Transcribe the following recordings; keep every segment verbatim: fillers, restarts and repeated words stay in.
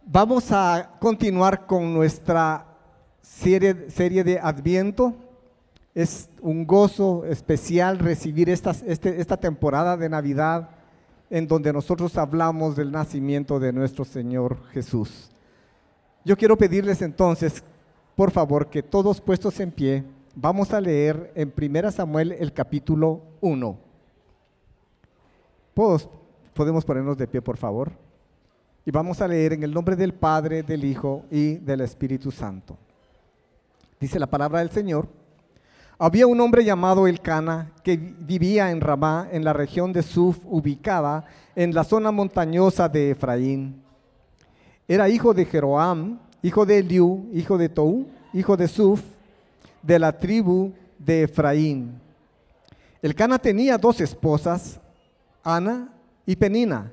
Vamos a continuar con nuestra serie, serie de Adviento. Es un gozo especial recibir esta, este, esta temporada de Navidad en donde nosotros hablamos del nacimiento de nuestro Señor Jesús. Yo quiero pedirles entonces, por favor, que todos puestos en pie, vamos a leer en primera Samuel el capítulo uno. ¿Podemos, podemos ponernos de pie, por favor? Y vamos a leer en el nombre del Padre, del Hijo y del Espíritu Santo. Dice la palabra del Señor: había un hombre llamado Elcana que vivía en Ramá, en la región de Suf, ubicada en la zona montañosa de Efraín. Era hijo de Jeroam, hijo de Eliú, hijo de Tou, hijo de Suf, de la tribu de Efraín. Elcana tenía dos esposas, Ana y Penina.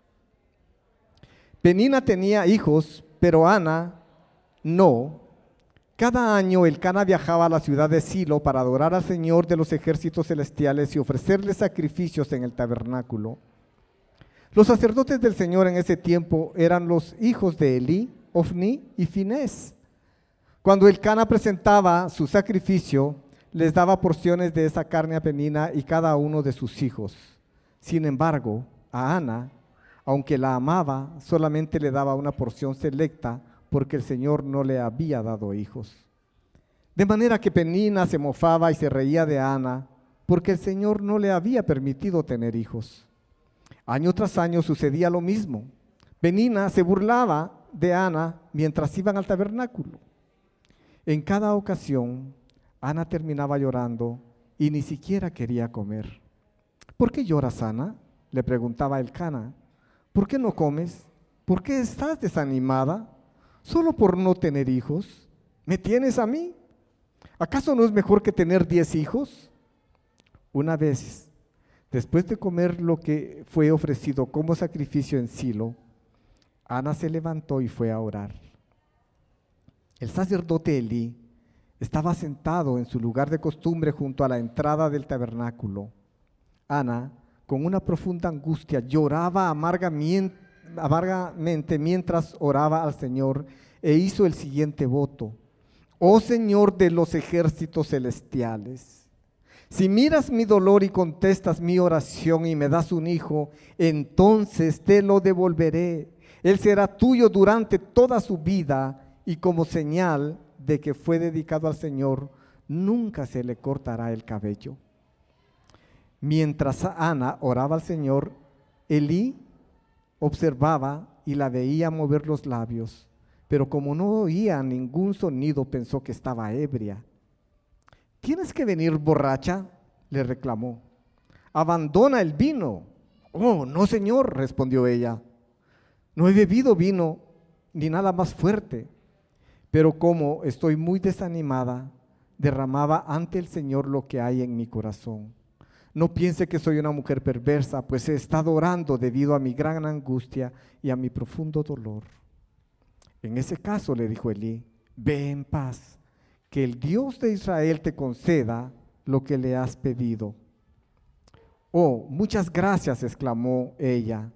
Penina tenía hijos, pero Ana no. Cada año Elcana viajaba a la ciudad de Silo para adorar al Señor de los ejércitos celestiales y ofrecerle sacrificios en el tabernáculo. Los sacerdotes del Señor en ese tiempo eran los hijos de Elí, Ofni y Finés. Cuando Elcana presentaba su sacrificio, les daba porciones de esa carne a Penina y cada uno de sus hijos. Sin embargo, a Ana, aunque la amaba, solamente le daba una porción selecta, porque el Señor no le había dado hijos. De manera que Penina se mofaba y se reía de Ana, porque el Señor no le había permitido tener hijos. Año tras año sucedía lo mismo. Penina se burlaba de Ana mientras iban al tabernáculo. En cada ocasión, Ana terminaba llorando y ni siquiera quería comer. ¿Por qué lloras, Ana?, le preguntaba Elcana. ¿Por qué no comes? ¿Por qué estás desanimada? ¿Solo por no tener hijos? ¿Me tienes a mí? ¿Acaso no es mejor que tener diez hijos? Una vez, después de comer lo que fue ofrecido como sacrificio en Silo, Ana se levantó y fue a orar. El sacerdote Elí estaba sentado en su lugar de costumbre junto a la entrada del tabernáculo. Ana, con una profunda angustia, lloraba amargamente, amargamente mientras oraba al Señor e hizo el siguiente voto: oh Señor de los ejércitos celestiales, si miras mi dolor y contestas mi oración y me das un hijo, entonces te lo devolveré. Él será tuyo durante toda su vida y como señal de que fue dedicado al Señor, nunca se le cortará el cabello. Mientras Ana oraba al Señor, Elí observaba y la veía mover los labios, pero como no oía ningún sonido, pensó que estaba ebria. ¿Tienes que venir borracha?, le reclamó. Abandona el vino. Oh, no, Señor, respondió ella. No he bebido vino ni nada más fuerte, pero como estoy muy desanimada, derramaba ante el Señor lo que hay en mi corazón. No piense que soy una mujer perversa, pues he estado orando debido a mi gran angustia y a mi profundo dolor. En ese caso, le dijo Elí, ve en paz, que el Dios de Israel te conceda lo que le has pedido. Oh, muchas gracias, exclamó ella.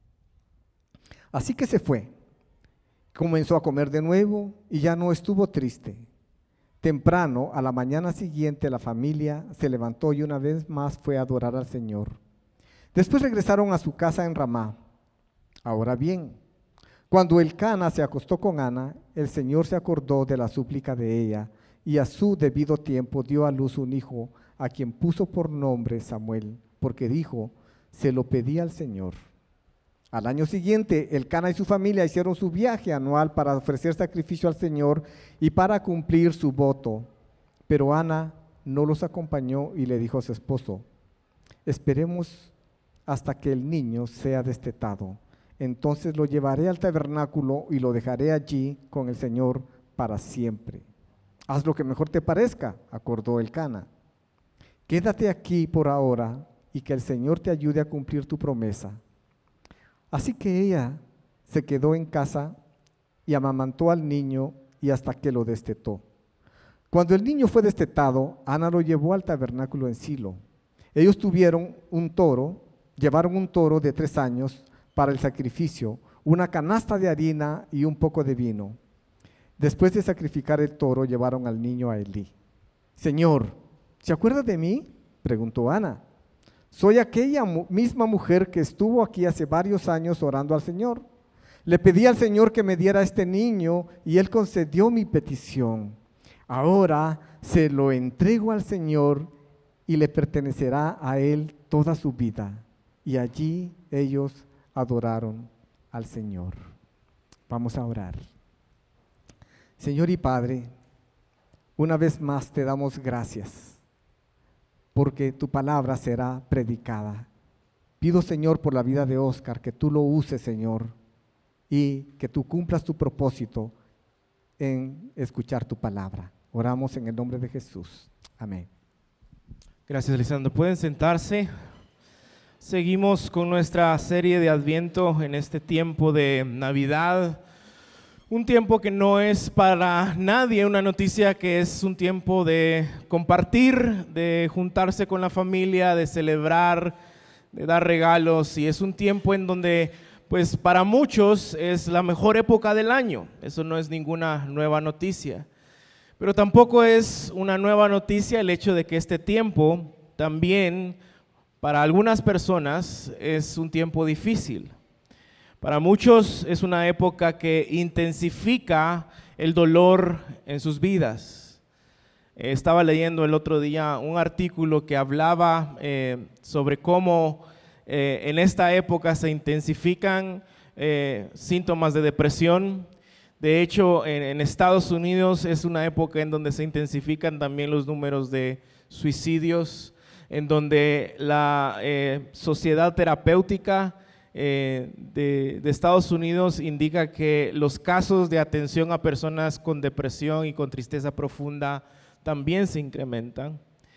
Así que se fue. Comenzó a comer de nuevo y ya no estuvo triste. Temprano, a la mañana siguiente, la familia se levantó y una vez más fue a adorar al Señor. Después regresaron a su casa en Ramá. Ahora bien, cuando Elcana se acostó con Ana, el Señor se acordó de la súplica de ella y a su debido tiempo dio a luz un hijo, a quien puso por nombre Samuel, porque dijo, se lo pedí al Señor. Al año siguiente, Elcana y su familia hicieron su viaje anual para ofrecer sacrificio al Señor y para cumplir su voto. Pero Ana no los acompañó y le dijo a su esposo, esperemos hasta que el niño sea destetado. Entonces lo llevaré al tabernáculo y lo dejaré allí con el Señor para siempre. Haz lo que mejor te parezca, acordó Elcana. Quédate aquí por ahora y que el Señor te ayude a cumplir tu promesa. Así que ella se quedó en casa y amamantó al niño y hasta que lo destetó. Cuando el niño fue destetado, Ana lo llevó al tabernáculo en Silo. Ellos tuvieron un toro, llevaron un toro de tres años para el sacrificio, una canasta de harina y un poco de vino. Después de sacrificar el toro, llevaron al niño a Elí. Señor, ¿se acuerda de mí?, preguntó Ana. Soy aquella misma mujer que estuvo aquí hace varios años orando al Señor. Le pedí al Señor que me diera este niño y Él concedió mi petición. Ahora se lo entrego al Señor y le pertenecerá a Él toda su vida. Y allí ellos adoraron al Señor. Vamos a orar. Señor y Padre, una vez más te damos gracias porque tu palabra será predicada. Pido, Señor, por la vida de Oscar, que tú lo uses, Señor, y que tú cumplas tu propósito en escuchar tu palabra. Oramos en el nombre de Jesús. Amén. Gracias, Lisandro. Pueden sentarse. Seguimos con nuestra serie de Adviento en este tiempo de Navidad. Un tiempo que no es para nadie una noticia, que es un tiempo de compartir, de juntarse con la familia, de celebrar, de dar regalos, y es un tiempo en donde pues para muchos es la mejor época del año. Eso no es ninguna nueva noticia, pero tampoco es una nueva noticia el hecho de que este tiempo también para algunas personas es un tiempo difícil. Para muchos es una época que intensifica el dolor en sus vidas. Eh, estaba leyendo el otro día un artículo que hablaba eh, sobre cómo eh, en esta época se intensifican eh, síntomas de depresión. De hecho, en, en Estados Unidos es una época en donde se intensifican también los números de suicidios, en donde la eh, sociedad terapéutica Eh, de, de Estados Unidos indica que los casos de atención a personas con depresión y con tristeza profunda también se incrementan.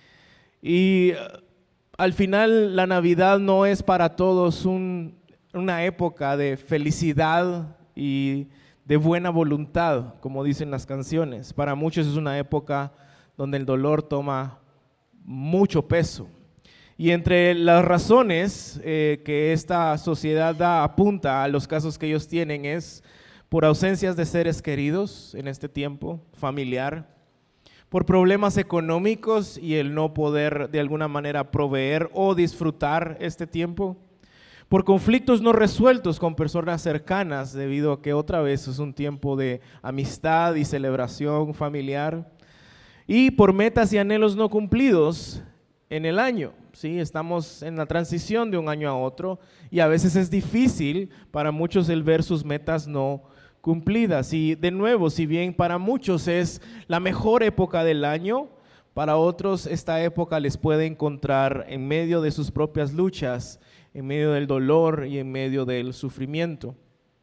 Y uh, al final la Navidad no es para todos un, una época de felicidad y de buena voluntad, como dicen las canciones. Para muchos es una época donde el dolor toma mucho peso. Y entre las razones eh, que esta sociedad da, apunta a los casos que ellos tienen, es por ausencias de seres queridos en este tiempo familiar, por problemas económicos y el no poder de alguna manera proveer o disfrutar este tiempo, por conflictos no resueltos con personas cercanas, debido a que otra vez es un tiempo de amistad y celebración familiar, y por metas y anhelos no cumplidos en el año. Sí, estamos en la transición de un año a otro y a veces es difícil para muchos el ver sus metas no cumplidas. Y de nuevo, si bien para muchos es la mejor época del año, para otros esta época les puede encontrar en medio de sus propias luchas, en medio del dolor y en medio del sufrimiento.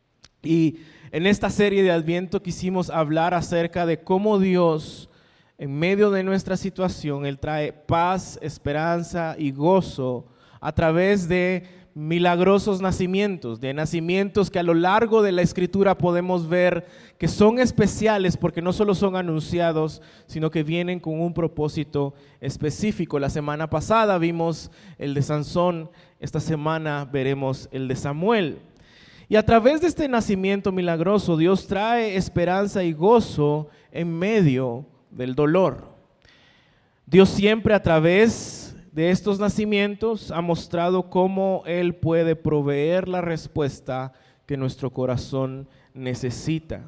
Y en esta serie de Adviento quisimos hablar acerca de cómo Dios, en medio de nuestra situación, Él trae paz, esperanza y gozo a través de milagrosos nacimientos, de nacimientos que a lo largo de la Escritura podemos ver que son especiales porque no solo son anunciados, sino que vienen con un propósito específico. La semana pasada vimos el de Sansón, esta semana veremos el de Samuel. Y a través de este nacimiento milagroso, Dios trae esperanza y gozo en medio del dolor. Dios siempre a través de estos nacimientos ha mostrado cómo Él puede proveer la respuesta que nuestro corazón necesita.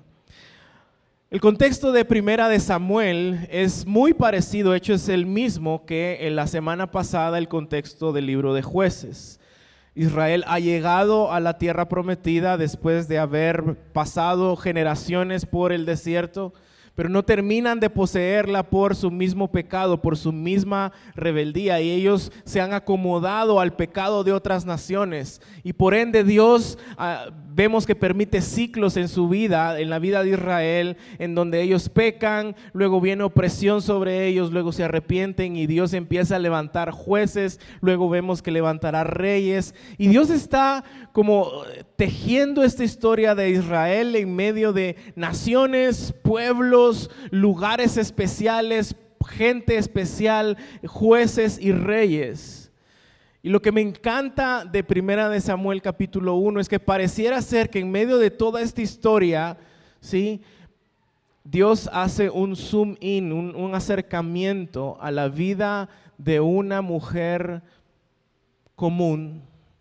El contexto de Primera de Samuel es muy parecido, de hecho es el mismo que en la semana pasada el contexto del libro de Jueces. Israel ha llegado a la tierra prometida después de haber pasado generaciones por el desierto, pero no terminan de poseerla por su mismo pecado, por su misma rebeldía, y ellos se han acomodado al pecado de otras naciones, y por ende Dios uh, vemos que permite ciclos en su vida, en la vida de Israel, en donde ellos pecan, luego viene opresión sobre ellos, luego se arrepienten y Dios empieza a levantar jueces, luego vemos que levantará reyes, y Dios está como tejiendo esta historia de Israel en medio de naciones, pueblos, lugares especiales, gente especial, jueces y reyes. Y lo que me encanta de Primera de Samuel capítulo uno es que pareciera ser que en medio de toda esta historia, ¿sí?, Dios hace un zoom in, un, un acercamiento a la vida de una mujer común,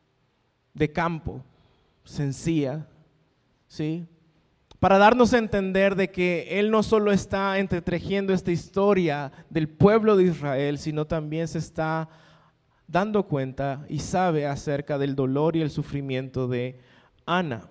de campo, sencilla, ¿sí?, para darnos a entender de que Él no solo está entretejiendo esta historia del pueblo de Israel, sino también se está dando cuenta y sabe acerca del dolor y el sufrimiento de Ana.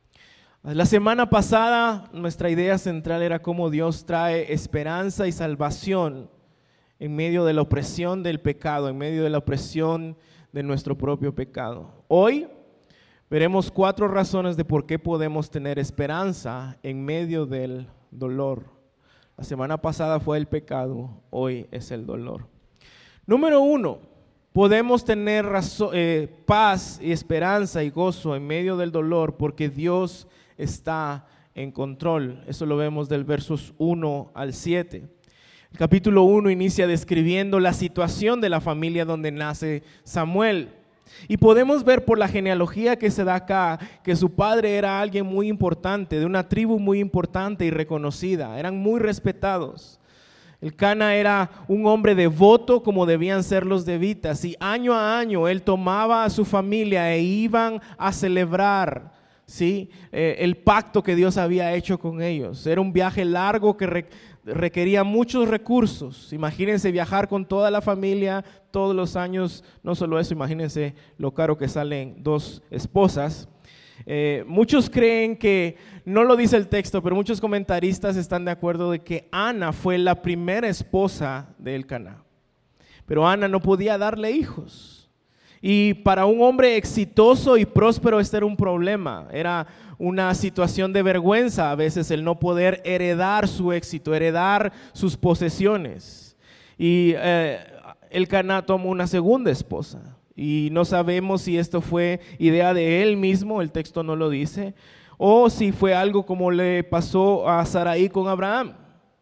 La semana pasada nuestra idea central era cómo Dios trae esperanza y salvación en medio de la opresión del pecado, en medio de la opresión de nuestro propio pecado. Hoy veremos cuatro razones de por qué podemos tener esperanza en medio del dolor. La semana pasada fue el pecado, hoy es el dolor. Número uno, podemos tener razón, eh, paz y esperanza y gozo en medio del dolor porque Dios está en control. Eso lo vemos del versos uno al siete. El capítulo uno inicia describiendo la situación de la familia donde nace Samuel. Y podemos ver por la genealogía que se da acá que su padre era alguien muy importante, de una tribu muy importante y reconocida. Eran muy respetados. Elcana era un hombre devoto como debían ser los levitas, y año a año él tomaba a su familia e iban a celebrar, ¿sí?, eh, el pacto que Dios había hecho con ellos. Era un viaje largo que re, requería muchos recursos. Imagínense viajar con toda la familia todos los años. No solo eso, imagínense lo caro que salen dos esposas. Eh, muchos creen que, no lo dice el texto, pero muchos comentaristas están de acuerdo de que Ana fue la primera esposa de Elcana. Pero Ana no podía darle hijos. Y para un hombre exitoso y próspero este era un problema. Era una situación de vergüenza a veces el no poder heredar su éxito, heredar sus posesiones. Y eh, Elcana tomó una segunda esposa. Y no sabemos si esto fue idea de él mismo, el texto no lo dice, o si fue algo como le pasó a Sarai con Abraham,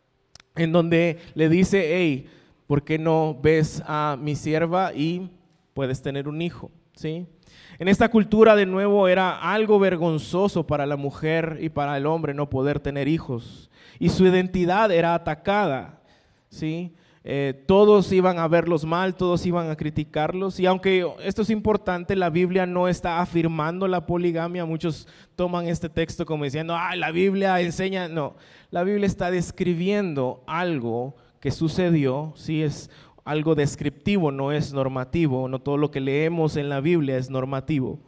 en donde le dice, hey, ¿por qué no ves a mi sierva y puedes tener un hijo? ¿Sí? En esta cultura de nuevo era algo vergonzoso para la mujer y para el hombre no poder tener hijos, y su identidad era atacada, ¿sí? Eh, todos iban a verlos mal, todos iban a criticarlos, y aunque esto es importante, la Biblia no está afirmando la poligamia. Muchos toman este texto como diciendo, ah, la Biblia enseña, no, la Biblia está describiendo algo que sucedió, sí, es algo descriptivo, no es normativo, no todo lo que leemos en la Biblia es normativo.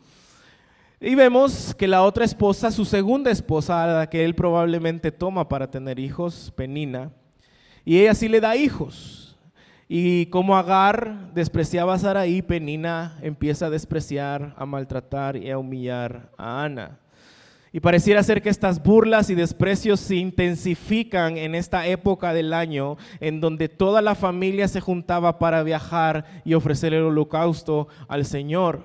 Y vemos que la otra esposa, su segunda esposa, a la que él probablemente toma para tener hijos, Penina, y ella sí le da hijos. Y como Agar despreciaba a Sarai, Penina empieza a despreciar, a maltratar y a humillar a Ana. Y pareciera ser que estas burlas y desprecios se intensifican en esta época del año en donde toda la familia se juntaba para viajar y ofrecer el holocausto al Señor.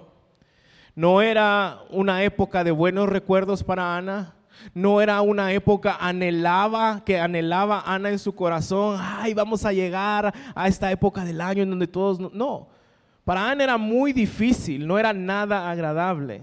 No era una época de buenos recuerdos para Ana. No era una época anhelaba, que anhelaba Ana en su corazón, ay, vamos a llegar a esta época del año en donde todos, no, no. Para Ana era muy difícil, no era nada agradable.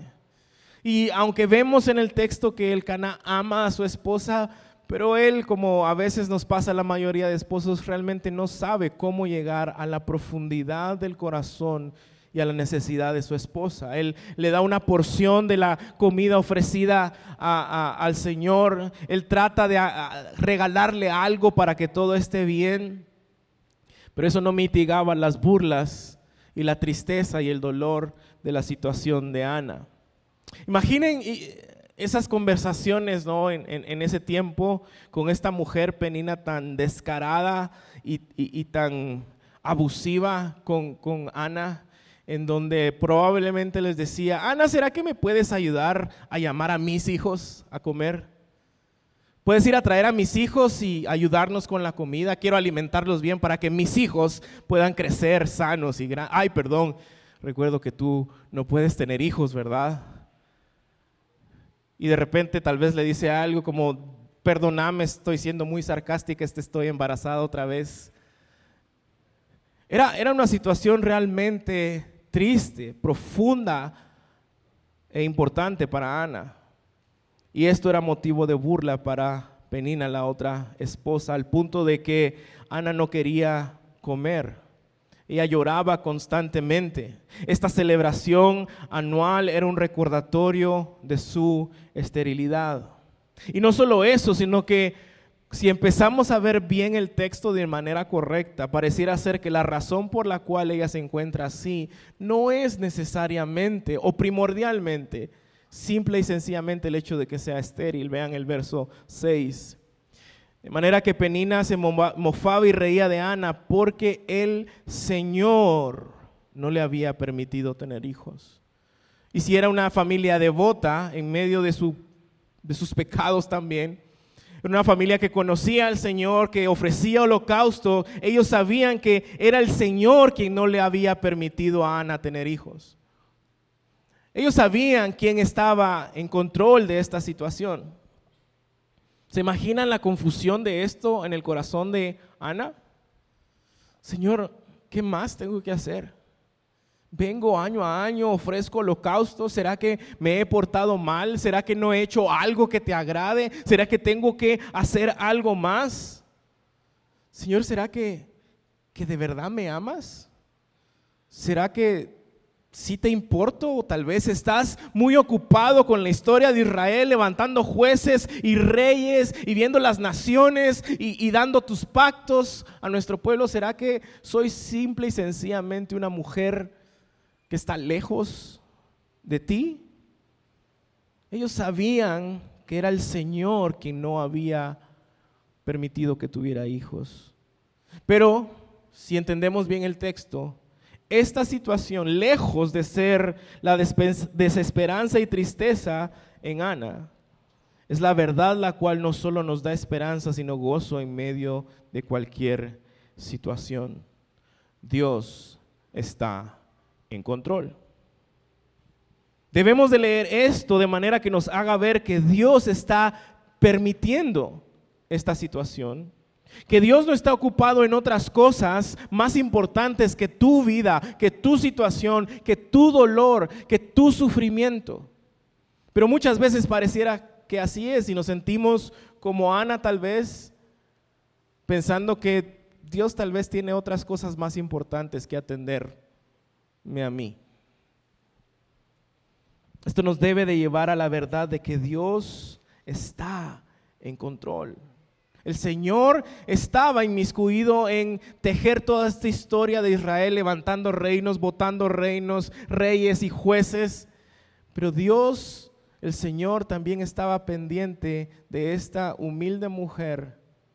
Y aunque vemos en el texto que Elcana ama a su esposa, pero él, como a veces nos pasa a la mayoría de esposos, realmente no sabe cómo llegar a la profundidad del corazón y a la necesidad de su esposa. Él le da una porción de la comida ofrecida a, a, al Señor. Él trata de a, a regalarle algo para que todo esté bien, pero eso no mitigaba las burlas y la tristeza y el dolor de la situación de Ana. Imaginen esas conversaciones, ¿no? en, en, en ese tiempo con esta mujer Penina tan descarada y, y, y tan abusiva con, con Ana, en donde probablemente les decía, Ana, ¿será que me puedes ayudar a llamar a mis hijos a comer? ¿Puedes ir a traer a mis hijos y ayudarnos con la comida? Quiero alimentarlos bien para que mis hijos puedan crecer sanos y grandes. Ay, perdón, recuerdo que tú no puedes tener hijos, ¿verdad? Y de repente tal vez le dice algo como, perdóname, estoy siendo muy sarcástica, estoy embarazada otra vez. Era, era una situación realmente triste, profunda e importante para Ana. Y esto era motivo de burla para Penina, la otra esposa, al punto de que Ana no quería comer. Ella lloraba constantemente. Esta celebración anual era un recordatorio de su esterilidad. Y no solo eso, sino que si empezamos a ver bien el texto de manera correcta, pareciera ser que la razón por la cual ella se encuentra así no es necesariamente o primordialmente simple y sencillamente el hecho de que sea estéril. Vean el verso seis. De manera que Penina se mofaba y reía de Ana porque el Señor no le había permitido tener hijos. Y si era una familia devota en medio de, su, de sus pecados también, una familia que conocía al Señor, que ofrecía holocausto, ellos sabían que era el Señor quien no le había permitido a Ana tener hijos. Ellos sabían quién estaba en control de esta situación. ¿Se imaginan la confusión de esto en el corazón de Ana? Señor, ¿qué más tengo que hacer? Vengo año a año, ofrezco holocausto. ¿Será que me he portado mal? ¿Será que no he hecho algo que te agrade? ¿Será que tengo que hacer algo más? Señor, ¿será que, que de verdad me amas? ¿Será que sí te importo? O tal vez estás muy ocupado con la historia de Israel, levantando jueces y reyes y viendo las naciones y, y dando tus pactos a nuestro pueblo. ¿Será que soy simple y sencillamente una mujer que está lejos de ti? Ellos sabían que era el Señor quien no había permitido que tuviera hijos. Pero si entendemos bien el texto, esta situación, lejos de ser la desesperanza y tristeza en Ana, es la verdad la cual no solo nos da esperanza, sino gozo en medio de cualquier situación. Dios está en control. Debemos de leer esto de manera que nos haga ver que Dios está permitiendo esta situación, que Dios no está ocupado en otras cosas más importantes que tu vida, que tu situación, que tu dolor, que tu sufrimiento. Pero muchas veces pareciera que así es y nos sentimos como Ana tal vez, pensando que Dios tal vez tiene otras cosas más importantes que atenderme a mí. Esto nos debe de llevar a la verdad de que Dios está en control. El Señor estaba inmiscuido en tejer toda esta historia de Israel, levantando reinos, botando reinos, reyes y jueces. Pero Dios, el Señor, también estaba pendiente de esta humilde mujer.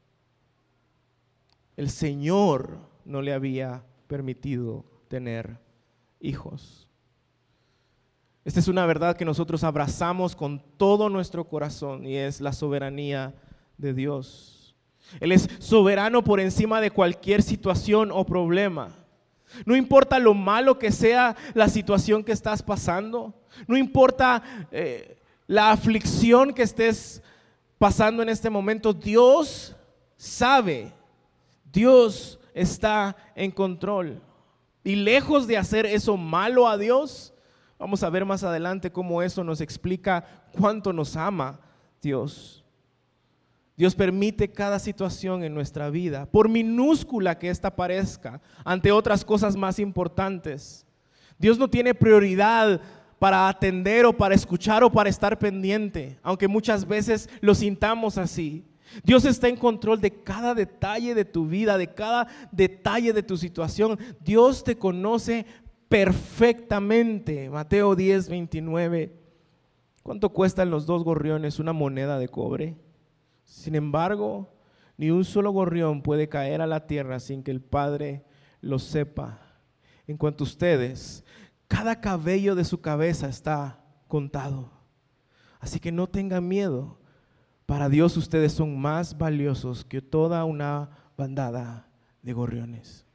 El Señor no le había permitido tener hijos. Esta es una verdad que nosotros abrazamos con todo nuestro corazón y es la soberanía de Dios. Él es soberano por encima de cualquier situación o problema. No importa lo malo que sea la situación que estás pasando, no importa eh, la aflicción que estés pasando en este momento, Dios sabe, Dios está en control. Y lejos de hacer eso malo a Dios, vamos a ver más adelante cómo eso nos explica cuánto nos ama Dios. Dios permite cada situación en nuestra vida, por minúscula que ésta parezca, ante otras cosas más importantes. Dios no tiene prioridad para atender o para escuchar o para estar pendiente, aunque muchas veces lo sintamos así. Dios está en control de cada detalle de tu vida, de cada detalle de tu situación. Dios te conoce perfectamente. Mateo diez, veintinueve. ¿Cuánto cuestan los dos gorriones una moneda de cobre? Sin embargo, ni un solo gorrión puede caer a la tierra sin que el Padre lo sepa. En cuanto a ustedes, cada cabello de su cabeza está contado. Así que no tengan miedo. Para Dios ustedes son más valiosos que toda una bandada de gorriones.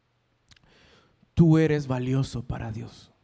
Tú eres valioso para Dios.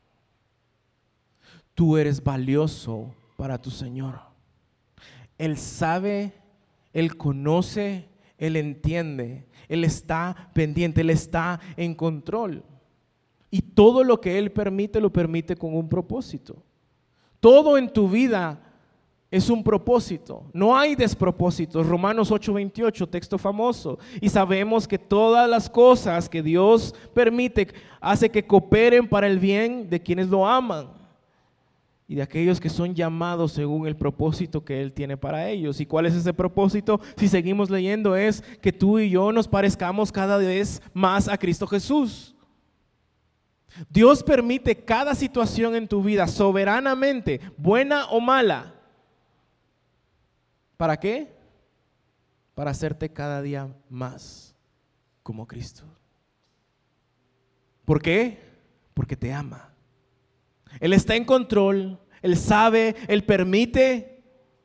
Tú eres valioso para tu Señor. Él sabe, Él conoce, Él entiende, Él está pendiente, Él está en control. Y todo lo que Él permite, lo permite con un propósito. Todo en tu vida es un propósito. No hay despropósitos. Romanos ocho veintiocho, texto famoso. Y sabemos que todas las cosas que Dios permite hace que cooperen para el bien de quienes lo aman y de aquellos que son llamados según el propósito que Él tiene para ellos. ¿Y cuál es ese propósito? Si seguimos leyendo, es que tú y yo nos parezcamos cada vez más a Cristo Jesús. Dios permite cada situación en tu vida soberanamente, buena o mala. ¿Para qué? Para hacerte cada día más como Cristo. ¿Por qué? Porque te ama. Él está en control, Él sabe, Él permite.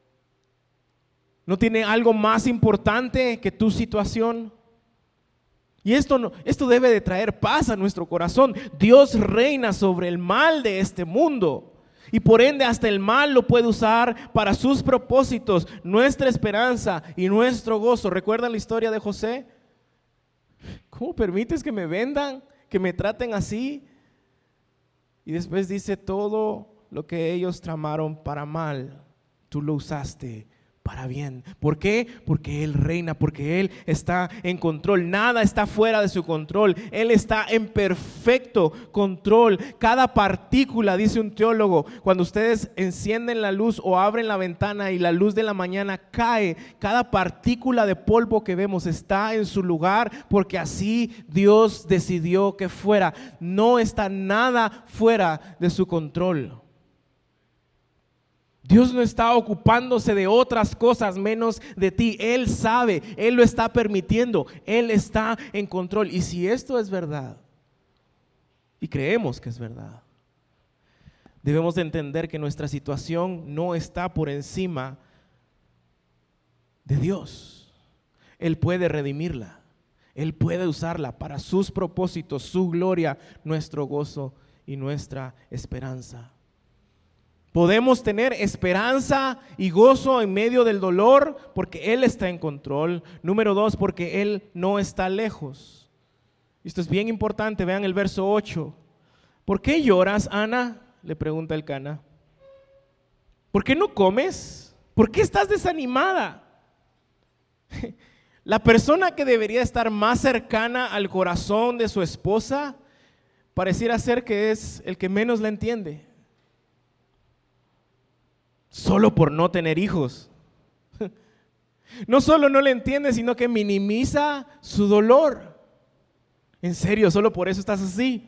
No tiene algo más importante que tu situación. Y esto, no, esto debe de traer paz a nuestro corazón. Dios reina sobre el mal de este mundo. Y por ende hasta el mal lo puede usar para sus propósitos, nuestra esperanza y nuestro gozo. ¿Recuerdan la historia de José? ¿Cómo permites que me vendan, que me traten así? Y después dice, todo lo que ellos tramaron para mal, tú lo usaste para bien. ¿Por qué? Porque Él reina, porque Él está en control. Nada está fuera de su control. Él está en perfecto control. Cada partícula, dice un teólogo, cuando ustedes encienden la luz o abren la ventana y la luz de la mañana cae, cada partícula de polvo que vemos está en su lugar porque así Dios decidió que fuera. No está nada fuera de su control. Dios no está ocupándose de otras cosas menos de ti. Él sabe, Él lo está permitiendo, Él está en control. Y si esto es verdad, y creemos que es verdad, debemos de entender que nuestra situación no está por encima de Dios. Él puede redimirla, Él puede usarla para sus propósitos, su gloria, nuestro gozo y nuestra esperanza. Podemos tener esperanza y gozo en medio del dolor porque Él está en control. Número dos, porque Él no está lejos. Esto es bien importante, vean el verso ocho. ¿Por qué lloras, Ana?, le pregunta el Cana. ¿Por qué no comes? ¿Por qué estás desanimada? La persona que debería estar más cercana al corazón de su esposa pareciera ser que es el que menos la entiende. Solo por no tener hijos. No solo no le entiende, sino que minimiza su dolor. En serio, solo por eso estás así.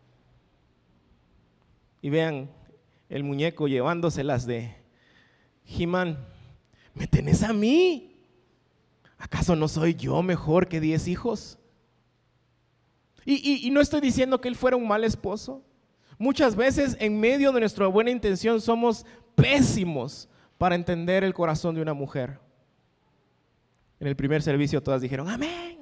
Y vean el muñeco llevándoselas de He-Man. ¿Me tenés a mí? ¿Acaso no soy yo mejor que diez hijos? Y, y, y no estoy diciendo que él fuera un mal esposo. Muchas veces en medio de nuestra buena intención somos pésimos para entender el corazón de una mujer. En el primer servicio todas dijeron amén.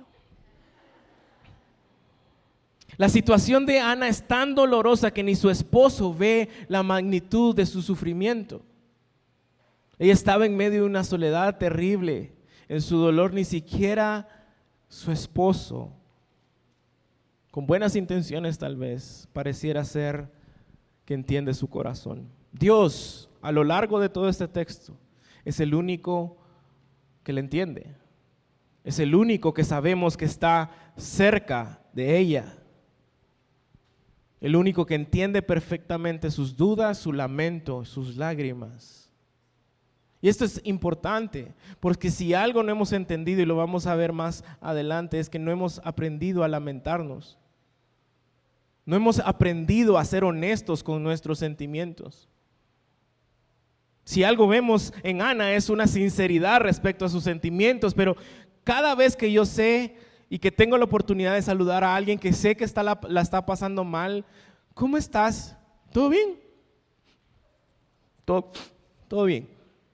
La situación de Ana es tan dolorosa que ni su esposo ve la magnitud de su sufrimiento. Ella estaba en medio de una soledad terrible. En su dolor ni siquiera su esposo, con buenas intenciones tal vez, pareciera ser que entiende su corazón. Dios, a lo largo de todo este texto, es el único que le entiende. Es el único que sabemos que está cerca de ella. El único que entiende perfectamente sus dudas, su lamento, sus lágrimas. Y esto es importante, porque si algo no hemos entendido, y lo vamos a ver más adelante, es que no hemos aprendido a lamentarnos. No hemos aprendido a ser honestos con nuestros sentimientos. Si algo vemos en Ana es una sinceridad respecto a sus sentimientos, pero cada vez que yo sé y que tengo la oportunidad de saludar a alguien que sé que está la, la está pasando mal, ¿cómo estás? ¿Todo bien? Todo, todo bien.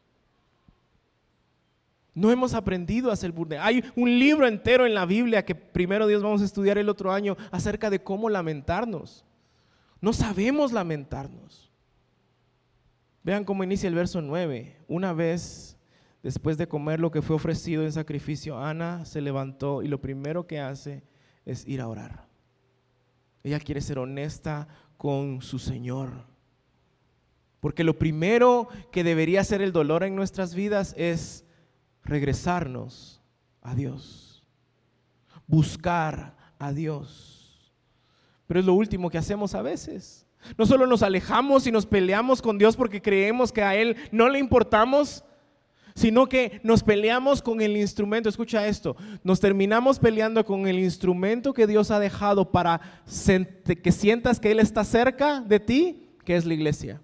No hemos aprendido a ser vulnerables. Hay un libro entero en la Biblia que primero Dios vamos a estudiar el otro año acerca de cómo lamentarnos. No sabemos lamentarnos. Vean cómo inicia el verso nueve. Una vez, después de comer lo que fue ofrecido en sacrificio, Ana se levantó y lo primero que hace es ir a orar. Ella quiere ser honesta con su Señor. Porque lo primero que debería ser el dolor en nuestras vidas es regresarnos a Dios, buscar a Dios. Pero es lo último que hacemos a veces. No solo nos alejamos y nos peleamos con Dios porque creemos que a Él no le importamos, sino que nos peleamos con el instrumento. Escucha esto, nos terminamos peleando con el instrumento que Dios ha dejado para que sientas que Él está cerca de ti, que es la iglesia.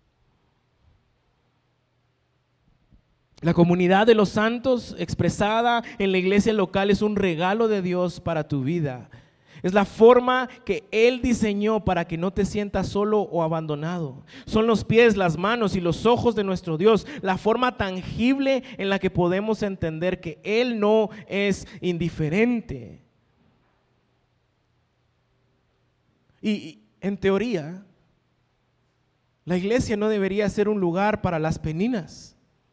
La comunidad de los santos expresada en la iglesia local es un regalo de Dios para tu vida. Es la forma que Él diseñó para que no te sientas solo o abandonado. Son los pies, las manos y los ojos de nuestro Dios, la forma tangible en la que podemos entender que Él no es indiferente. Y en teoría, la iglesia no debería ser un lugar para las peninas,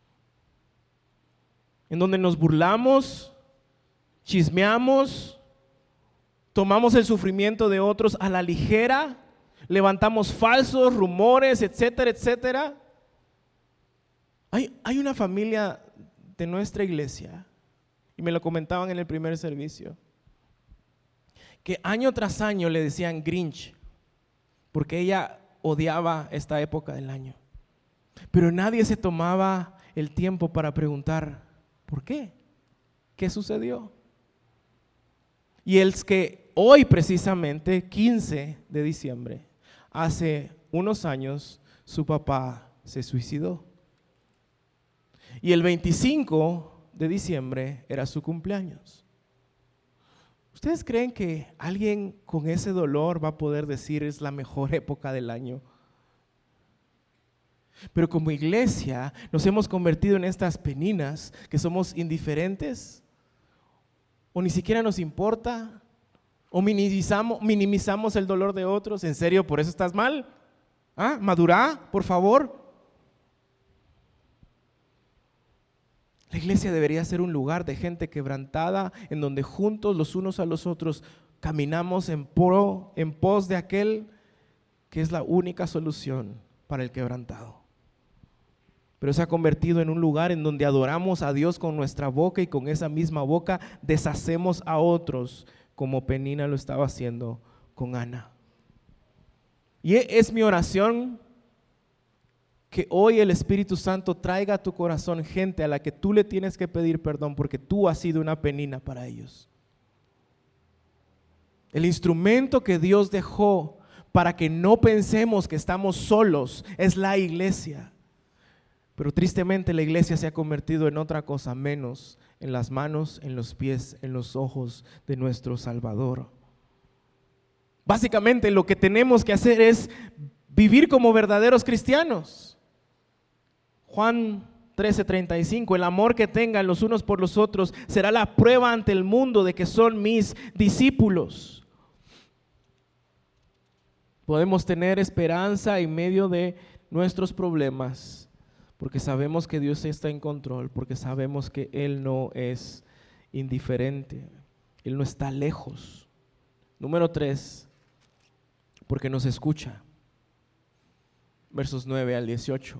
en donde nos burlamos, chismeamos, tomamos el sufrimiento de otros a la ligera, levantamos falsos rumores, etcétera, etcétera. Hay, hay una familia de nuestra iglesia, y me lo comentaban en el primer servicio, que año tras año le decían Grinch, porque ella odiaba esta época del año. Pero nadie se tomaba el tiempo para preguntar, ¿por qué? ¿Qué sucedió? Y es que hoy precisamente, quince de diciembre, hace unos años, su papá se suicidó. Y el veinticinco de diciembre era su cumpleaños. ¿Ustedes creen que alguien con ese dolor va a poder decir es la mejor época del año? Pero como iglesia nos hemos convertido en estas peninas que somos indiferentes, o ni siquiera nos importa, o minimizamos, minimizamos el dolor de otros. ¿En serio por eso estás mal? ¿Ah? Madurá, por favor. La iglesia debería ser un lugar de gente quebrantada, en donde juntos los unos a los otros caminamos en pro, en pos de aquel que es la única solución para el quebrantado. Pero se ha convertido en un lugar en donde adoramos a Dios con nuestra boca y con esa misma boca deshacemos a otros, como Penina lo estaba haciendo con Ana. Y es mi oración que hoy el Espíritu Santo traiga a tu corazón gente a la que tú le tienes que pedir perdón porque tú has sido una penina para ellos. El instrumento que Dios dejó para que no pensemos que estamos solos es la iglesia. Pero tristemente la iglesia se ha convertido en otra cosa menos en las manos, en los pies, en los ojos de nuestro Salvador. Básicamente lo que tenemos que hacer es vivir como verdaderos cristianos. Juan trece treinta y cinco, el amor que tengan los unos por los otros será la prueba ante el mundo de que son mis discípulos. Podemos tener esperanza en medio de nuestros problemas, porque sabemos que Dios está en control, porque sabemos que Él no es indiferente, Él no está lejos. Número tres, porque nos escucha. Versos nueve al dieciocho.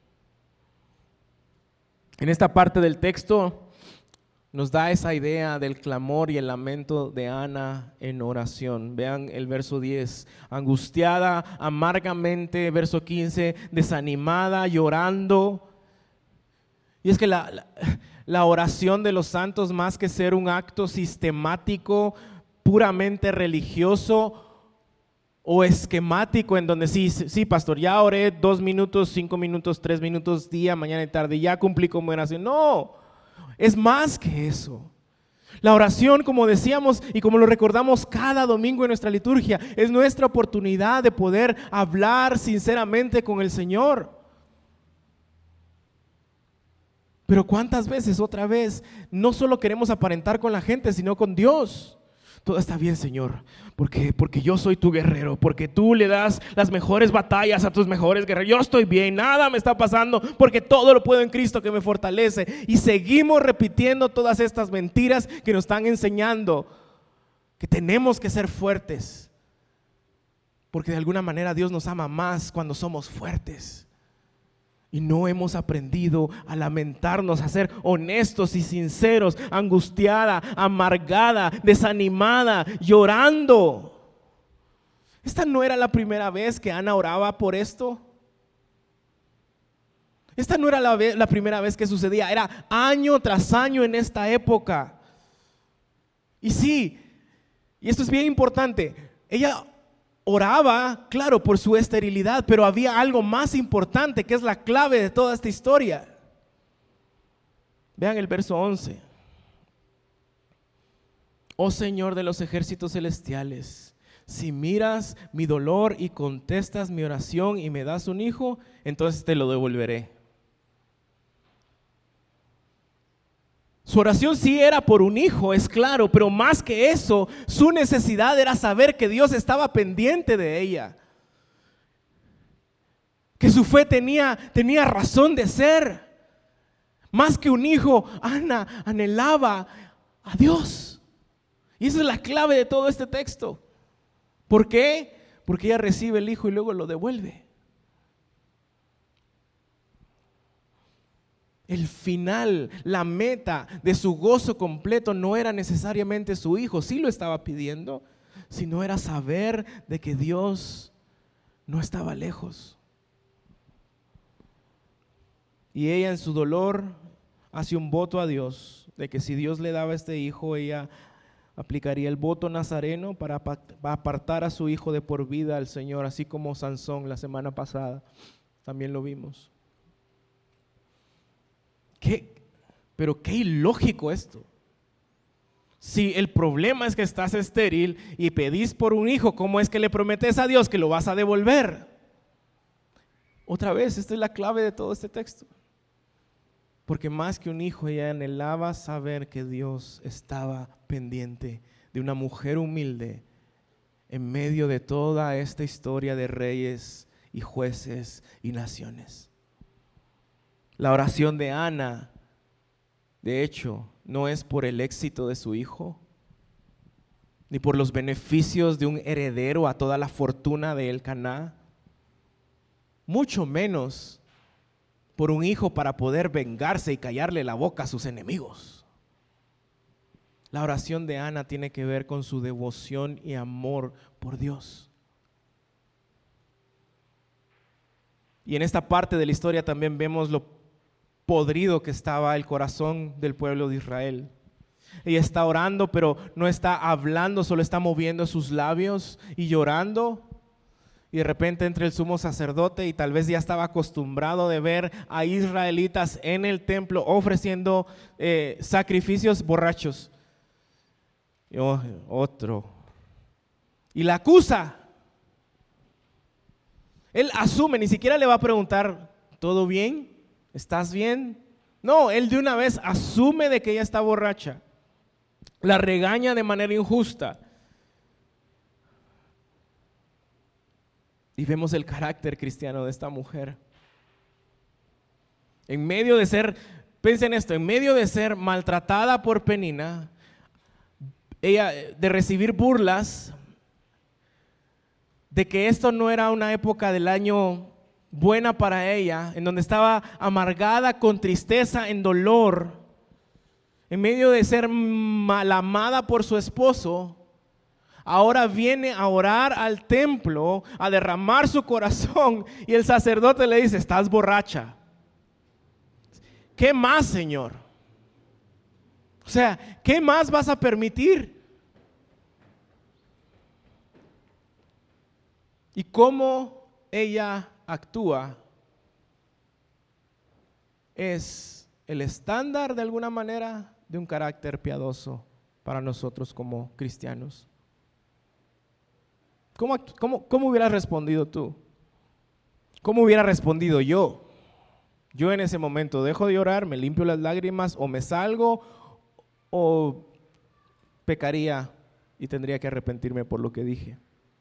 En esta parte del texto nos da esa idea del clamor y el lamento de Ana en oración. Vean el verso diez, angustiada amargamente, verso quince, desanimada, llorando. Y es que la, la, la oración de los santos, más que ser un acto sistemático, puramente religioso o esquemático, en donde sí, sí, pastor, ya oré dos minutos, cinco minutos, tres minutos, día, mañana y tarde, ya cumplí con mi oración. No, es más que eso. La oración, como decíamos y como lo recordamos cada domingo en nuestra liturgia, es nuestra oportunidad de poder hablar sinceramente con el Señor. Pero ¿cuántas veces otra vez no solo queremos aparentar con la gente, sino con Dios? Todo está bien, Señor, porque, porque yo soy tu guerrero, porque tú le das las mejores batallas a tus mejores guerreros. Yo estoy bien, nada me está pasando, porque todo lo puedo en Cristo que me fortalece. Y seguimos repitiendo todas estas mentiras que nos están enseñando que tenemos que ser fuertes, Porque de alguna manera Dios nos ama más cuando somos fuertes. Y no hemos aprendido a lamentarnos, a ser honestos y sinceros, angustiada, amargada, desanimada, llorando. Esta no era la primera vez que Ana oraba por esto. Esta no era la, ve- la primera vez que sucedía, era año tras año en esta época. Y sí, y esto es bien importante, ella oraba, claro, por su esterilidad, pero había algo más importante que es la clave de toda esta historia. Vean el verso once. Oh Señor de los ejércitos celestiales, si miras mi dolor y contestas mi oración y me das un hijo, entonces te lo devolveré. Su oración sí era por un hijo, es claro, pero más que eso, su necesidad era saber que Dios estaba pendiente de ella. Que su fe tenía, tenía razón de ser. Más que un hijo, Ana anhelaba a Dios. Y esa es la clave de todo este texto. ¿Por qué? Porque ella recibe el hijo y luego lo devuelve. El final, la meta de su gozo completo no era necesariamente su hijo, sí lo estaba pidiendo, sino era saber de que Dios no estaba lejos. Y ella en su dolor hace un voto a Dios, de que si Dios le daba este hijo, ella aplicaría el voto nazareno para apartar a su hijo de por vida al Señor, así como Sansón la semana pasada, también lo vimos. ¿Qué? Pero qué ilógico esto. Si el problema es que estás estéril y pedís por un hijo, ¿cómo es que le prometes a Dios que lo vas a devolver? Otra vez, esta es la clave de todo este texto. Porque más que un hijo, ella anhelaba saber que Dios estaba pendiente de una mujer humilde en medio de toda esta historia de reyes y jueces y naciones. La oración de Ana, de hecho, no es por el éxito de su hijo, ni por los beneficios de un heredero a toda la fortuna de Elcaná, mucho menos por un hijo para poder vengarse y callarle la boca a sus enemigos. La oración de Ana tiene que ver con su devoción y amor por Dios. Y en esta parte de la historia también vemos lo podrido que estaba el corazón del pueblo de Israel. Ella está orando, pero no está hablando, solo está moviendo sus labios y llorando. Y de repente entra el sumo sacerdote y tal vez ya estaba acostumbrado de ver a israelitas en el templo ofreciendo eh, sacrificios borrachos. Y, oh, otro. Y la acusa. Él asume, ni siquiera le va a preguntar, ¿todo bien? ¿Estás bien? No, él de una vez asume de que ella está borracha. La regaña de manera injusta. Y vemos el carácter cristiano de esta mujer. En medio de ser, piensen esto, en medio de ser maltratada por Penina, ella de recibir burlas, de que esto no era una época del año buena para ella, en donde estaba amargada, con tristeza, en dolor, en medio de ser mal amada por su esposo, ahora viene a orar al templo, a derramar su corazón, y el sacerdote le dice, estás borracha. ¿Qué más, Señor? O sea, ¿qué más vas a permitir? ¿Y cómo ella actúa? Es el estándar de alguna manera de un carácter piadoso para nosotros como cristianos. ¿Cómo, cómo, cómo hubieras respondido tú? ¿Cómo hubiera respondido yo? Yo en ese momento dejo de llorar, me limpio las lágrimas o me salgo o pecaría y tendría que arrepentirme por lo que dije.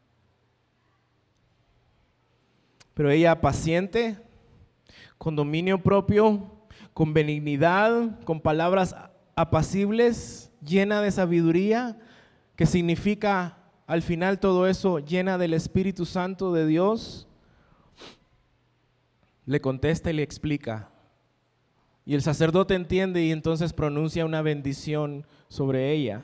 Pero ella paciente, con dominio propio, con benignidad, con palabras apacibles, llena de sabiduría, que significa al final todo eso llena del Espíritu Santo de Dios, le contesta y le explica. Y el sacerdote entiende y entonces pronuncia una bendición sobre ella.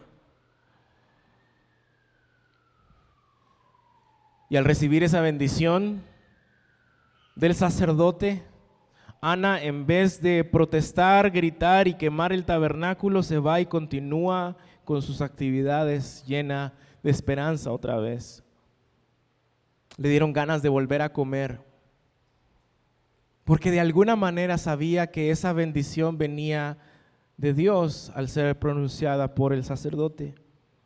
Y al recibir esa bendición del sacerdote, Ana, en vez de protestar, gritar y quemar el tabernáculo, se va y continúa con sus actividades llena de esperanza otra vez. Le dieron ganas de volver a comer, porque de alguna manera sabía que esa bendición venía de Dios al ser pronunciada por el sacerdote.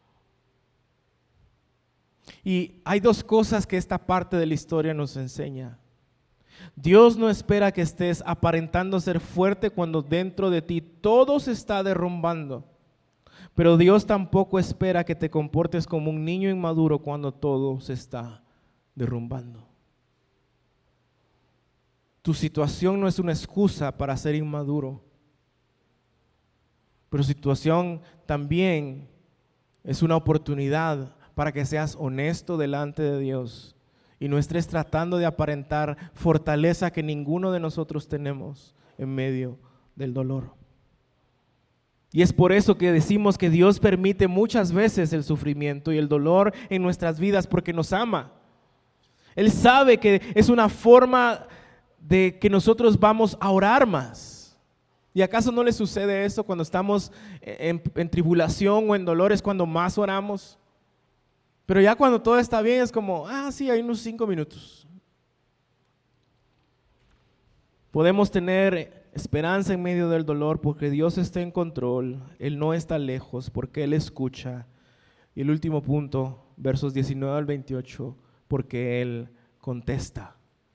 Y hay dos cosas que esta parte de la historia nos enseña. Dios no espera que estés aparentando ser fuerte cuando dentro de ti todo se está derrumbando. Pero Dios tampoco espera que te comportes como un niño inmaduro cuando todo se está derrumbando. Tu situación no es una excusa para ser inmaduro, pero tu situación también es una oportunidad para que seas honesto delante de Dios y no estés tratando de aparentar fortaleza que ninguno de nosotros tenemos en medio del dolor. Y es por eso que decimos que Dios permite muchas veces el sufrimiento y el dolor en nuestras vidas porque nos ama. Él sabe que es una forma de que nosotros vamos a orar más. ¿Y acaso no le sucede eso cuando estamos en, en tribulación o en dolor? Es cuando más oramos. Pero ya cuando todo está bien es como, ah, sí, hay unos cinco minutos. Podemos tener esperanza en medio del dolor porque Dios está en control, Él no está lejos porque Él escucha. Y el último punto, versos diecinueve al veintiocho, porque Él contesta.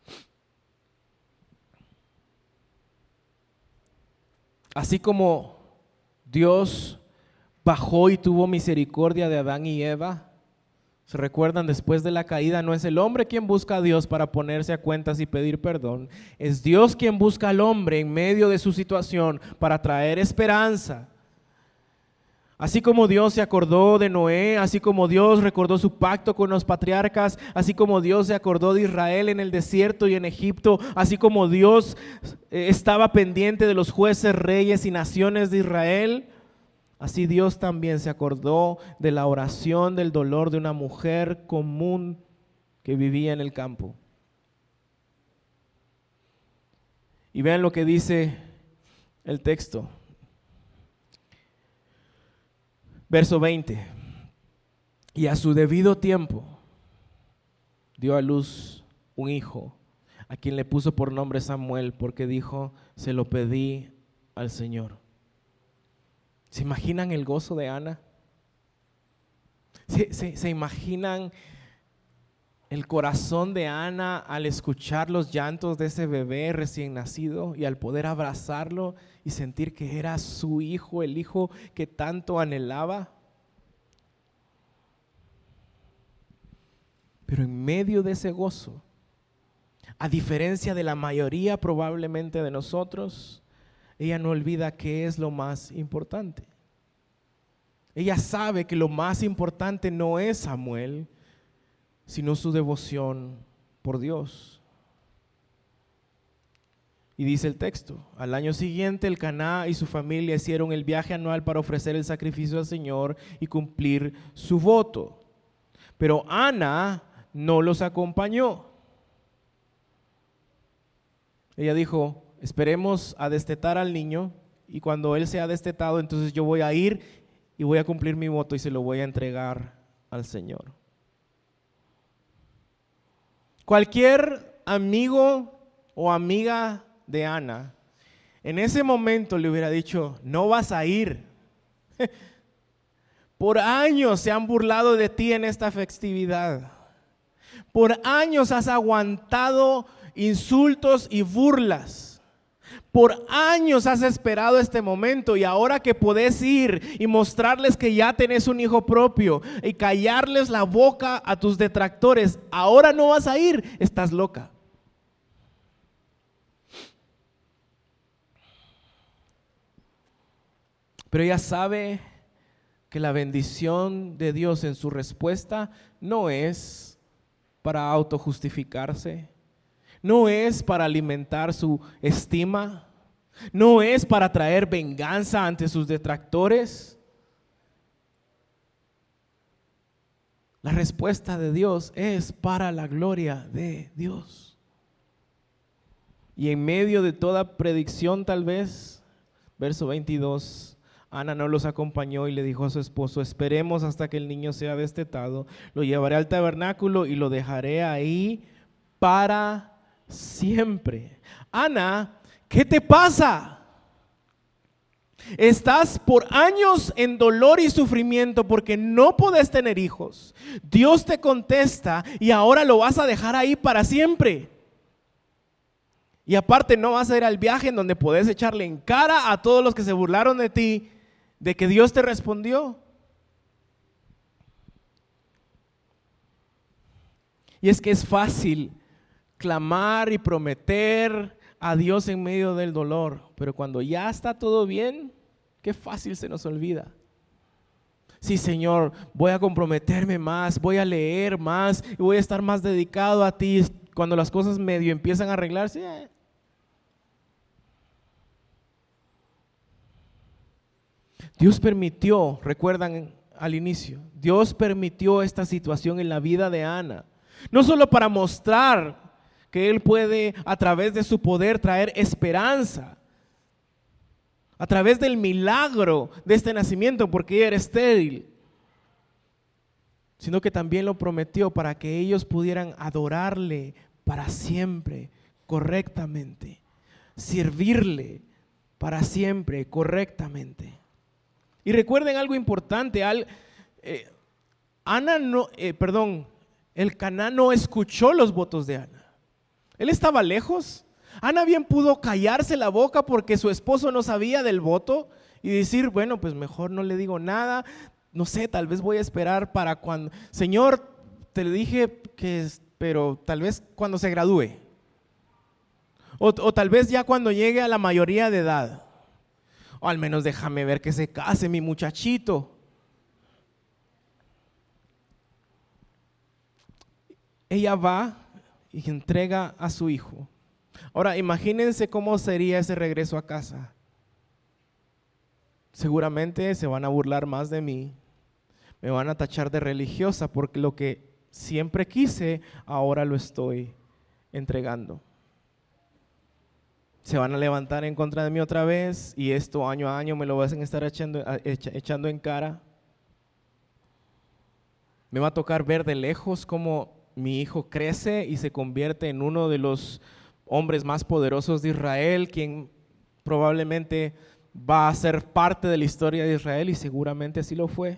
Así como Dios bajó y tuvo misericordia de Adán y Eva, ¿se recuerdan? Después de la caída no es el hombre quien busca a Dios para ponerse a cuentas y pedir perdón. Es Dios quien busca al hombre en medio de su situación para traer esperanza. Así como Dios se acordó de Noé, así como Dios recordó su pacto con los patriarcas, así como Dios se acordó de Israel en el desierto y en Egipto, así como Dios estaba pendiente de los jueces, reyes y naciones de Israel, así Dios también se acordó de la oración del dolor de una mujer común que vivía en el campo. Y vean lo que dice el texto. Verso veinte. Y a su debido tiempo dio a luz un hijo, a quien le puso por nombre Samuel, porque dijo, se lo pedí al Señor. ¿Se imaginan el gozo de Ana? ¿Se, se, se imaginan el corazón de Ana al escuchar los llantos de ese bebé recién nacido y al poder abrazarlo y sentir que era su hijo, el hijo que tanto anhelaba? Pero en medio de ese gozo, a diferencia de la mayoría probablemente de nosotros, ella no olvida qué es lo más importante. Ella sabe que lo más importante no es Samuel, sino su devoción por Dios. Y dice el texto, al año siguiente Elcaná y su familia hicieron el viaje anual para ofrecer el sacrificio al Señor y cumplir su voto. Pero Ana no los acompañó. Ella dijo, esperemos a destetar al niño y cuando él sea destetado, entonces yo voy a ir y voy a cumplir mi voto y se lo voy a entregar al Señor. Cualquier amigo o amiga de Ana, en ese momento le hubiera dicho, no vas a ir. Por años se han burlado de ti en esta festividad. Por años has aguantado insultos y burlas. Por años has esperado este momento y ahora que podés ir y mostrarles que ya tenés un hijo propio y callarles la boca a tus detractores, ahora no vas a ir, estás loca. Pero ella sabe que la bendición de Dios en su respuesta no es para autojustificarse, no es para alimentar su estima, no es para traer venganza ante sus detractores. La respuesta de Dios es para la gloria de Dios. Y en medio de toda predicción, tal vez, verso veintidós, Ana no los acompañó y le dijo a su esposo: esperemos hasta que el niño sea destetado, lo llevaré al tabernáculo y lo dejaré ahí para siempre. Ana, ¿qué te pasa? Estás por años en dolor y sufrimiento porque no podés tener hijos. Dios te contesta y ahora lo vas a dejar ahí para siempre. Y aparte no vas a ir al viaje en donde podés echarle en cara a todos los que se burlaron de ti, de que Dios te respondió. Y es que es fácil clamar y prometer a Dios en medio del dolor, pero cuando ya está todo bien, qué fácil se nos olvida. Sí, Señor, voy a comprometerme más, voy a leer más y voy a estar más dedicado a ti. Cuando las cosas medio empiezan a arreglarse, eh. Dios permitió, recuerdan al inicio, Dios permitió esta situación en la vida de Ana, no solo para mostrar que Él puede a través de su poder traer esperanza, a través del milagro de este nacimiento, porque ella era estéril, sino que también lo prometió para que ellos pudieran adorarle para siempre, correctamente, servirle para siempre, correctamente. Y recuerden algo importante, al, eh, Ana no, eh, perdón, el Caná no escuchó los votos de Ana. Él estaba lejos. Ana bien pudo callarse la boca porque su esposo no sabía del voto y decir, bueno, pues mejor no le digo nada, no sé, tal vez voy a esperar para cuando, Señor, te le dije que, pero tal vez cuando se gradúe, o, o tal vez ya cuando llegue a la mayoría de edad, o al menos déjame ver que se case mi muchachito. Ella va y entrega a su hijo. Ahora imagínense cómo sería ese regreso a casa. Seguramente se van a burlar más de mí, me van a tachar de religiosa porque lo que siempre quise, ahora lo estoy entregando. Se van a levantar en contra de mí otra vez y esto año a año me lo van a estar echando, echando en cara. Me va a tocar ver de lejos cómo mi hijo crece y se convierte en uno de los hombres más poderosos de Israel, quien probablemente va a ser parte de la historia de Israel, y seguramente así lo fue.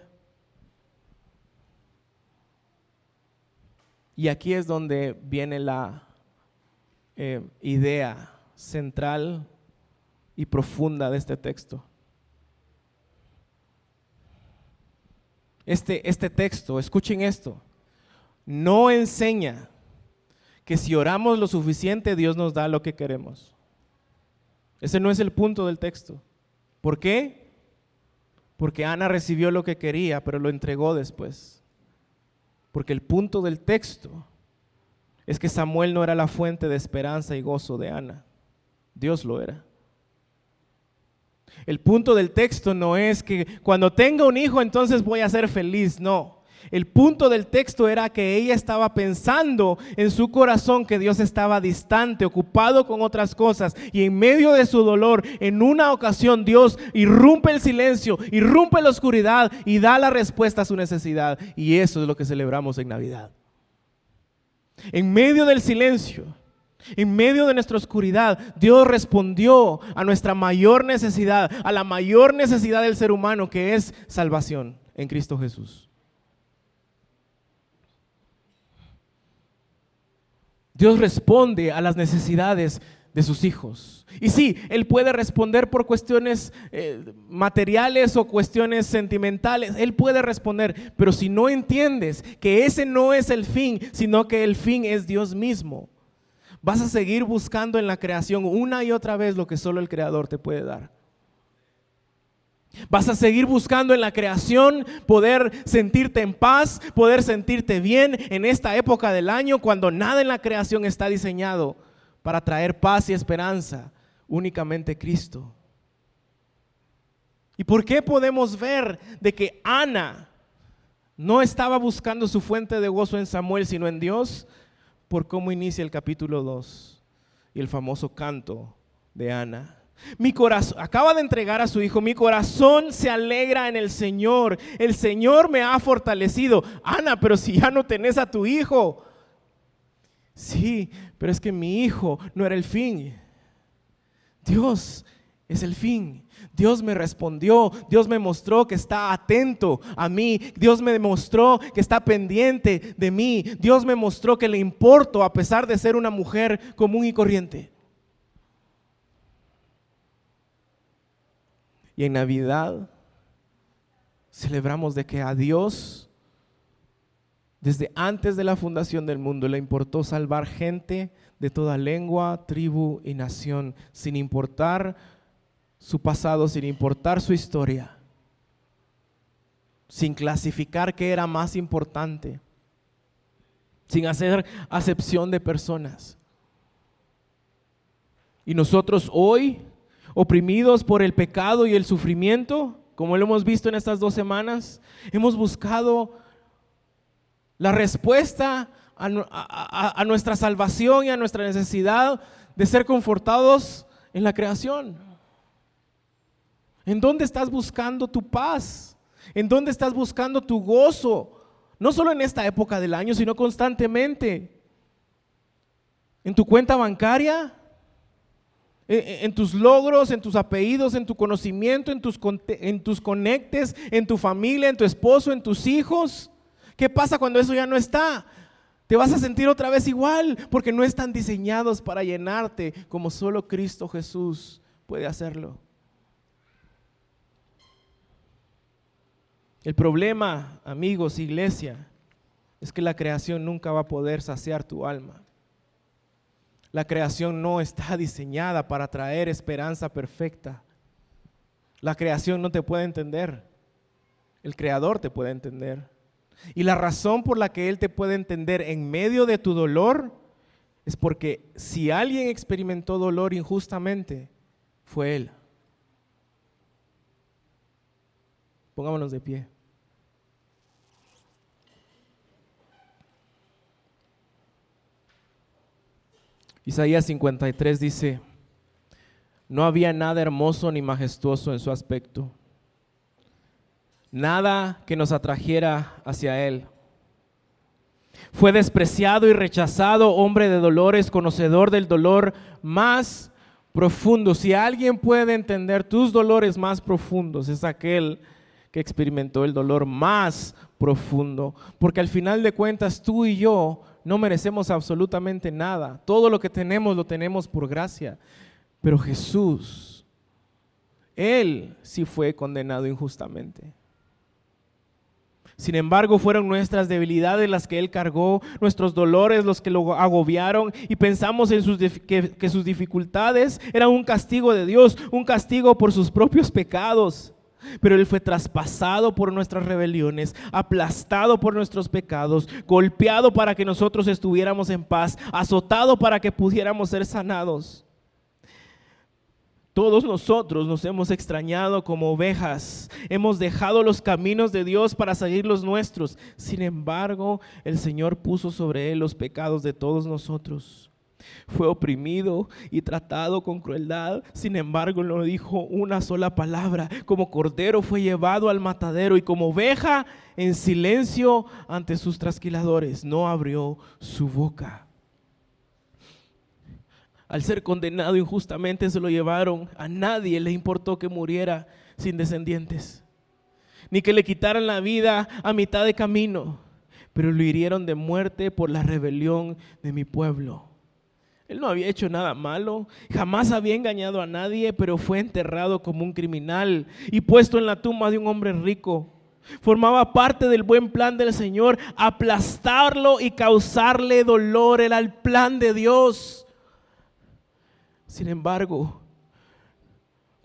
Y aquí es donde viene la eh, idea central y profunda de este texto. Este, este texto, escuchen esto, no enseña que si oramos lo suficiente, Dios nos da lo que queremos. Ese no es el punto del texto. ¿Por qué? Porque Ana recibió lo que quería, pero lo entregó después. Porque el punto del texto es que Samuel no era la fuente de esperanza y gozo de Ana. Dios lo era. El punto del texto no es que cuando tenga un hijo entonces voy a ser feliz, no. El punto del texto era que ella estaba pensando en su corazón que Dios estaba distante, ocupado con otras cosas, y en medio de su dolor, en una ocasión Dios irrumpe el silencio, irrumpe la oscuridad y da la respuesta a su necesidad. Y eso es lo que celebramos en Navidad. En medio del silencio, en medio de nuestra oscuridad, Dios respondió a nuestra mayor necesidad, a la mayor necesidad del ser humano, que es salvación en Cristo Jesús. Dios responde a las necesidades de sus hijos. Y sí, Él puede responder por cuestiones eh, materiales o cuestiones sentimentales. Él puede responder, pero si no entiendes que ese no es el fin, sino que el fin es Dios mismo, vas a seguir buscando en la creación una y otra vez lo que solo el Creador te puede dar. Vas a seguir buscando en la creación poder sentirte en paz, poder sentirte bien en esta época del año cuando nada en la creación está diseñado para traer paz y esperanza, únicamente Cristo. ¿Y por qué podemos ver de que Ana no estaba buscando su fuente de gozo en Samuel, sino en Dios? Por cómo inicia el capítulo dos y el famoso canto de Ana. Mi corazón, acaba de entregar a su hijo, mi corazón se alegra en el Señor, el Señor me ha fortalecido. Ana, pero si ya no tenés a tu hijo. Sí, pero es que mi hijo no era el fin. Dios es el fin. Dios me respondió, Dios me mostró que está atento a mí, Dios me mostró que está pendiente de mí, Dios me mostró que le importo a pesar de ser una mujer común y corriente. Y en Navidad celebramos de que a Dios, desde antes de la fundación del mundo, le importó salvar gente de toda lengua, tribu y nación, sin importar su pasado, sin importar su historia, sin clasificar qué era más importante, sin hacer acepción de personas. Y nosotros hoy, oprimidos por el pecado y el sufrimiento, como lo hemos visto en estas dos semanas, hemos buscado la respuesta a, a, a nuestra salvación y a nuestra necesidad de ser confortados en la creación. ¿En dónde estás buscando tu paz? ¿En dónde estás buscando tu gozo? No solo en esta época del año, sino constantemente. ¿En tu cuenta bancaria? En, en tus logros, en tus apellidos, en tu conocimiento, en tus, en tus conectes, en tu familia, en tu esposo, en tus hijos. ¿Qué pasa cuando eso ya no está? Te vas a sentir otra vez igual, porque no están diseñados para llenarte como solo Cristo Jesús puede hacerlo. El problema, amigos, iglesia, es que la creación nunca va a poder saciar tu alma. La creación no está diseñada para traer esperanza perfecta. La creación no te puede entender. El Creador te puede entender. Y la razón por la que Él te puede entender en medio de tu dolor es porque si alguien experimentó dolor injustamente, fue Él. Pongámonos de pie. Isaías cincuenta y tres dice: no había nada hermoso ni majestuoso en su aspecto, nada que nos atrajera hacia Él. Fue despreciado y rechazado, hombre de dolores, conocedor del dolor más profundo. Si alguien puede entender tus dolores más profundos, es aquel que experimentó el dolor más profundo, porque al final de cuentas tú y yo no merecemos absolutamente nada. Todo lo que tenemos lo tenemos por gracia, pero Jesús, Él sí fue condenado injustamente. Sin embargo, fueron nuestras debilidades las que Él cargó, nuestros dolores los que lo agobiaron, y pensamos en sus, que, que sus dificultades eran un castigo de Dios, un castigo por sus propios pecados. Pero Él fue traspasado por nuestras rebeliones, aplastado por nuestros pecados, golpeado para que nosotros estuviéramos en paz, azotado para que pudiéramos ser sanados. Todos nosotros nos hemos extrañado como ovejas, hemos dejado los caminos de Dios para seguir los nuestros. Sin embargo, el Señor puso sobre Él los pecados de todos nosotros. Fue oprimido y tratado con crueldad, sin embargo no dijo una sola palabra. Como cordero fue llevado al matadero y como oveja en silencio ante sus trasquiladores, no abrió su boca. Al ser condenado injustamente se lo llevaron. A nadie le importó que muriera sin descendientes, ni que le quitaran la vida a mitad de camino, pero lo hirieron de muerte por la rebelión de mi pueblo. Él no había hecho nada malo, jamás había engañado a nadie, pero fue enterrado como un criminal y puesto en la tumba de un hombre rico. Formaba parte del buen plan del Señor, aplastarlo y causarle dolor. Era el plan de Dios. Sin embargo,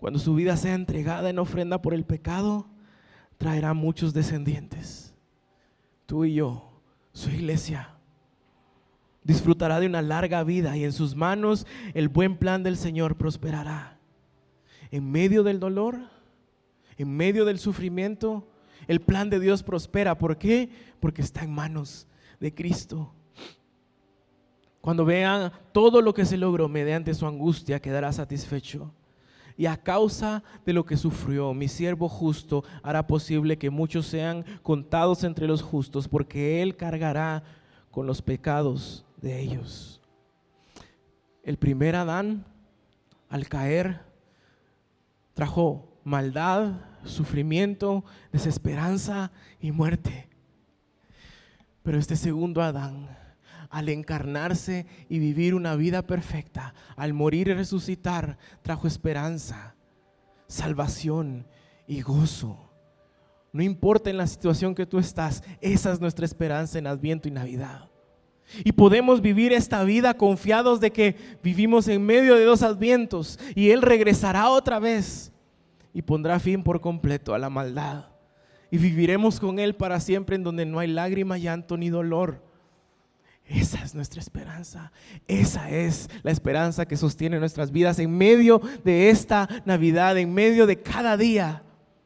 cuando su vida sea entregada en ofrenda por el pecado, traerá muchos descendientes. Tú y yo, su iglesia, disfrutará de una larga vida y en sus manos el buen plan del Señor prosperará. En medio del dolor, en medio del sufrimiento, el plan de Dios prospera. ¿Por qué? Porque está en manos de Cristo. Cuando vean todo lo que se logró mediante su angustia, quedará satisfecho. Y a causa de lo que sufrió, mi siervo justo hará posible que muchos sean contados entre los justos, porque Él cargará con los pecados de ellos. El primer Adán, al caer, trajo maldad, sufrimiento, desesperanza y muerte. Pero este segundo Adán, al encarnarse y vivir una vida perfecta, al morir y resucitar, trajo esperanza, salvación y gozo. No importa en la situación que tú estás, esa es nuestra esperanza en Adviento y Navidad. Y podemos vivir esta vida confiados de que vivimos en medio de dos Advientos y Él regresará otra vez y pondrá fin por completo a la maldad. Y viviremos con Él para siempre, en donde no hay lágrima, llanto ni dolor. Esa es nuestra esperanza. Esa es la esperanza que sostiene nuestras vidas en medio de esta Navidad, en medio de cada día.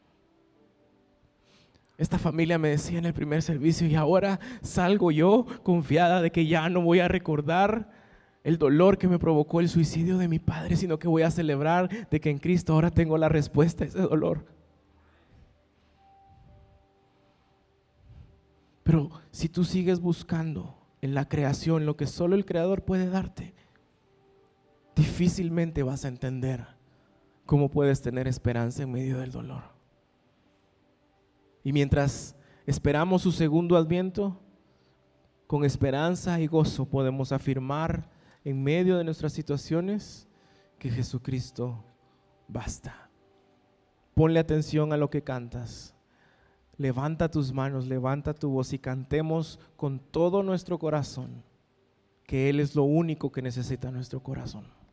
Esta familia me decía en el primer servicio, y ahora salgo yo confiada de que ya no voy a recordar el dolor que me provocó el suicidio de mi padre, sino que voy a celebrar de que en Cristo ahora tengo la respuesta a ese dolor. Pero si tú sigues buscando en la creación lo que solo el Creador puede darte, difícilmente vas a entender cómo puedes tener esperanza en medio del dolor. Y mientras esperamos su segundo adviento, con esperanza y gozo podemos afirmar en medio de nuestras situaciones que Jesucristo basta. Ponle atención a lo que cantas. Levanta tus manos, levanta tu voz y cantemos con todo nuestro corazón que Él es lo único que necesita nuestro corazón.